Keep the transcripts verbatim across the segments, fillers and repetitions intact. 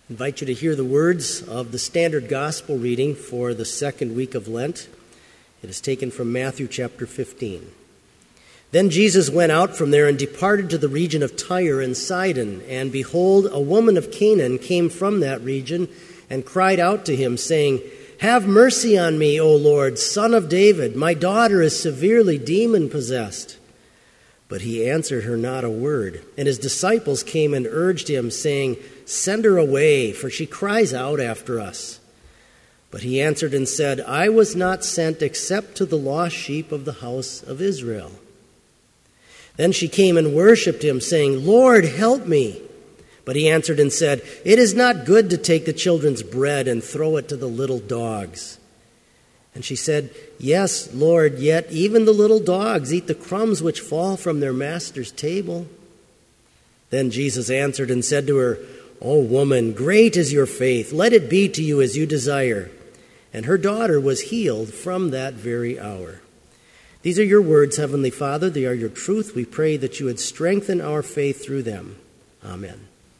I invite you to hear the words of the standard gospel reading for the second week of Lent. It is taken from Matthew chapter fifteen. Then Jesus went out from there and departed to the region of Tyre and Sidon. And behold, a woman of Canaan came from that region and cried out to him, saying, "Have mercy on me, O Lord, Son of David. My daughter is severely demon-possessed." But he answered her not a word. And his disciples came and urged him, saying, "Send her away, for she cries out after us." But he answered and said, "I was not sent except to the lost sheep of the house of Israel." Then she came and worshipped him, saying, "Lord, help me." But he answered and said, "It is not good to take the children's bread and throw it to the little dogs." And she said, "Yes, Lord, yet even the little dogs eat the crumbs which fall from their master's table." Then Jesus answered and said to her, "O woman, great is your faith. Let it be to you as you desire." And her daughter was healed from that very hour. These are your words, Heavenly Father. They are your truth. We pray that you would strengthen our faith through them. Amen.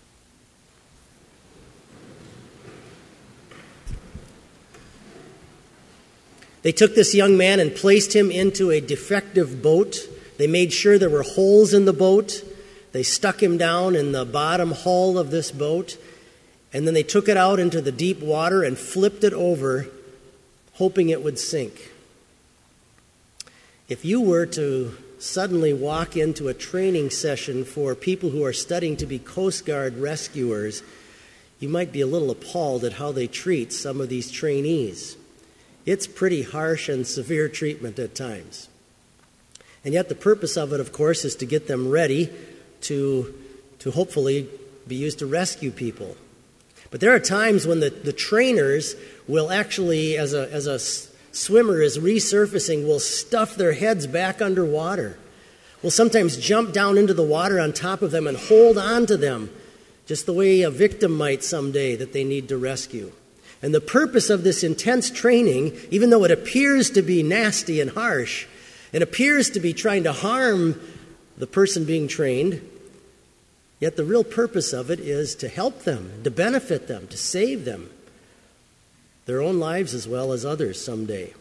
They took this young man and placed him into a defective boat. They made sure there were holes in the boat. They stuck him down in the bottom hull of this boat. And then they took it out into the deep water and flipped it over, hoping it would sink. If you were to suddenly walk into a training session for people who are studying to be Coast Guard rescuers, you might be a little appalled at how they treat some of these trainees. It's pretty harsh and severe treatment at times. And yet the purpose of it, of course, is to get them ready to, to hopefully be used to rescue people. But there are times when the, the trainers will actually, as a, as a swimmer is resurfacing, will stuff their heads back underwater. Will sometimes jump down into the water on top of them and hold on to them, just the way a victim might someday that they need to rescue. And the purpose of this intense training, even though it appears to be nasty and harsh, it appears to be trying to harm the person being trained, yet the real purpose of it is to help them, to benefit them, to save them, their own lives as well as others someday.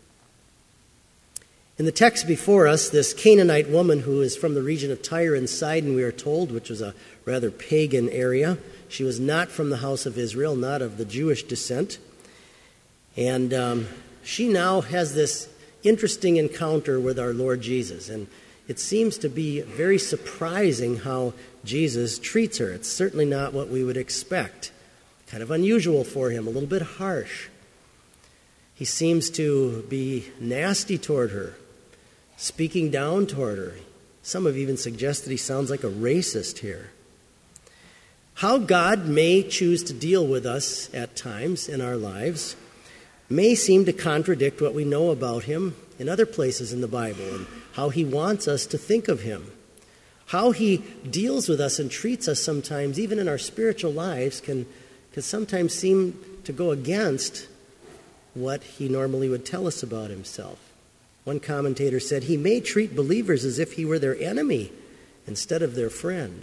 In the text before us, this Canaanite woman who is from the region of Tyre and Sidon, we are told, which was a rather pagan area. She was not from the house of Israel, not of the Jewish descent. And um, she now has this interesting encounter with our Lord Jesus. And it seems to be very surprising how Jesus treats her. It's certainly not what we would expect. Kind of unusual for him, a little bit harsh. He seems to be nasty toward her, speaking down toward her. Some have even suggested he sounds like a racist here. How God may choose to deal with us at times in our lives may seem to contradict what we know about him in other places in the Bible and how he wants us to think of him. How he deals with us and treats us sometimes, even in our spiritual lives, can, can sometimes seem to go against what he normally would tell us about himself. One commentator said he may treat believers as if he were their enemy instead of their friend.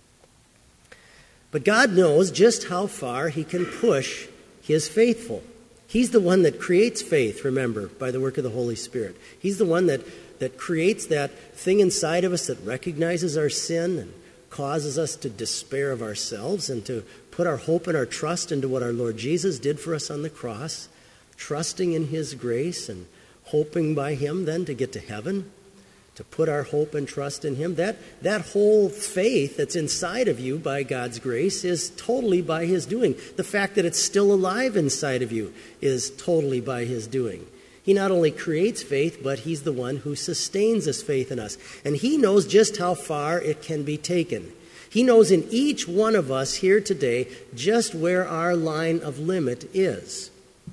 But God knows just how far he can push his faithful. He's the one that creates faith, remember, by the work of the Holy Spirit. He's the one that, that creates that thing inside of us that recognizes our sin and causes us to despair of ourselves and to put our hope and our trust into what our Lord Jesus did for us on the cross, trusting in his grace and hoping by him then to get to heaven, to put our hope and trust in him. That, that whole faith that's inside of you by God's grace is totally by his doing. The fact that it's still alive inside of you is totally by his doing. He not only creates faith, but he's the one who sustains this faith in us. And he knows just how far it can be taken. He knows in each one of us here today just where our line of limit is.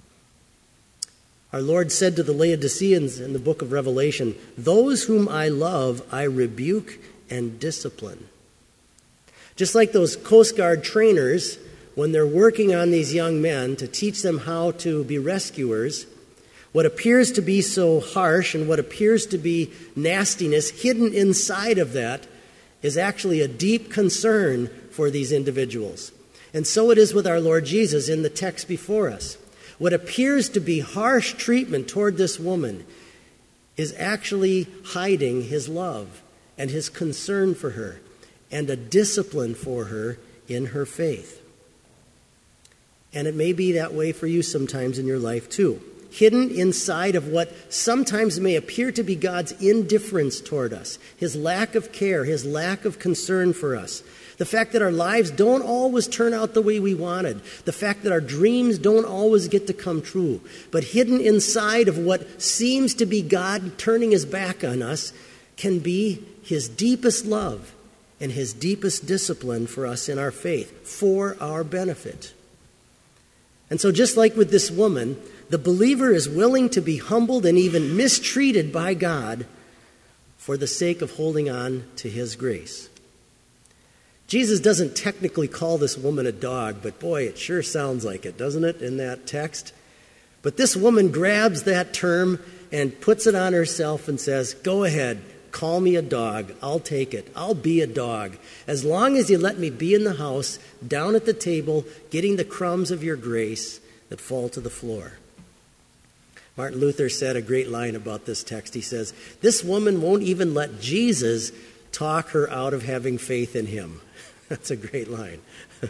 Our Lord said to the Laodiceans in the book of Revelation, "Those whom I love, I rebuke and discipline." Just like those Coast Guard trainers, when they're working on these young men to teach them how to be rescuers, what appears to be so harsh and what appears to be nastiness hidden inside of that is actually a deep concern for these individuals. And so it is with our Lord Jesus in the text before us. What appears to be harsh treatment toward this woman is actually hiding his love and his concern for her and a discipline for her in her faith. And it may be that way for you sometimes in your life too. Hidden inside of what sometimes may appear to be God's indifference toward us, his lack of care, his lack of concern for us, the fact that our lives don't always turn out the way we wanted, the fact that our dreams don't always get to come true, but hidden inside of what seems to be God turning his back on us can be his deepest love and his deepest discipline for us in our faith, for our benefit. And so just like with this woman, the believer is willing to be humbled and even mistreated by God for the sake of holding on to his grace. Jesus doesn't technically call this woman a dog, but boy, it sure sounds like it, doesn't it, in that text? But this woman grabs that term and puts it on herself and says, go ahead, call me a dog. I'll take it. I'll be a dog. As long as you let me be in the house, down at the table, getting the crumbs of your grace that fall to the floor. Martin Luther said a great line about this text. He says, this woman won't even let Jesus talk her out of having faith in him. That's a great line.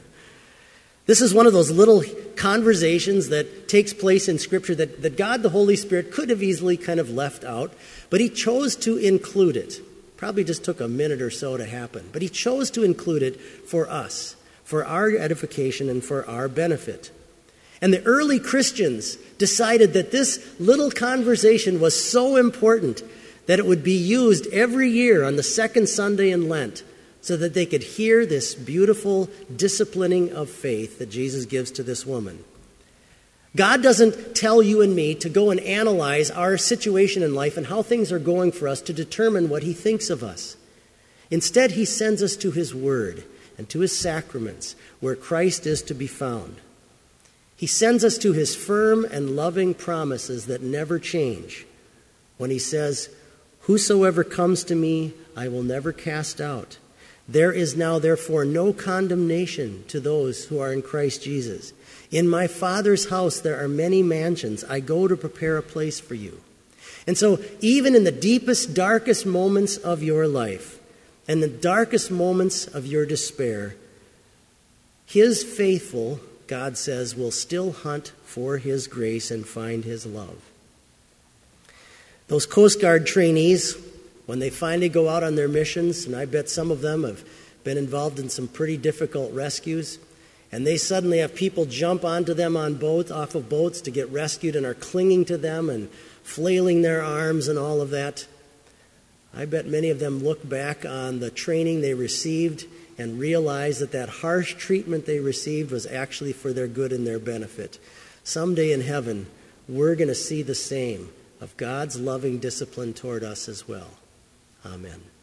This is one of those little conversations that takes place in Scripture that, that God, the Holy Spirit, could have easily kind of left out, but he chose to include it. Probably just took a minute or so to happen, but he chose to include it for us, for our edification and for our benefit. And the early Christians decided that this little conversation was so important that it would be used every year on the second Sunday in Lent so that they could hear this beautiful disciplining of faith that Jesus gives to this woman. God doesn't tell you and me to go and analyze our situation in life and how things are going for us to determine what he thinks of us. Instead, he sends us to his word and to his sacraments where Christ is to be found. He sends us to his firm and loving promises that never change when he says, whosoever comes to me, I will never cast out. There is now, therefore, no condemnation to those who are in Christ Jesus. In my Father's house there are many mansions. I go to prepare a place for you. And so, even in the deepest, darkest moments of your life and the darkest moments of your despair, his faithful, God says, will still hunt for his grace and find his love. Those Coast Guard trainees, when they finally go out on their missions, and I bet some of them have been involved in some pretty difficult rescues, and they suddenly have people jump onto them on boats, off of boats to get rescued and are clinging to them and flailing their arms and all of that. I bet many of them look back on the training they received and realize that that harsh treatment they received was actually for their good and their benefit. Someday in heaven, we're going to see the same of God's loving discipline toward us as well. Amen.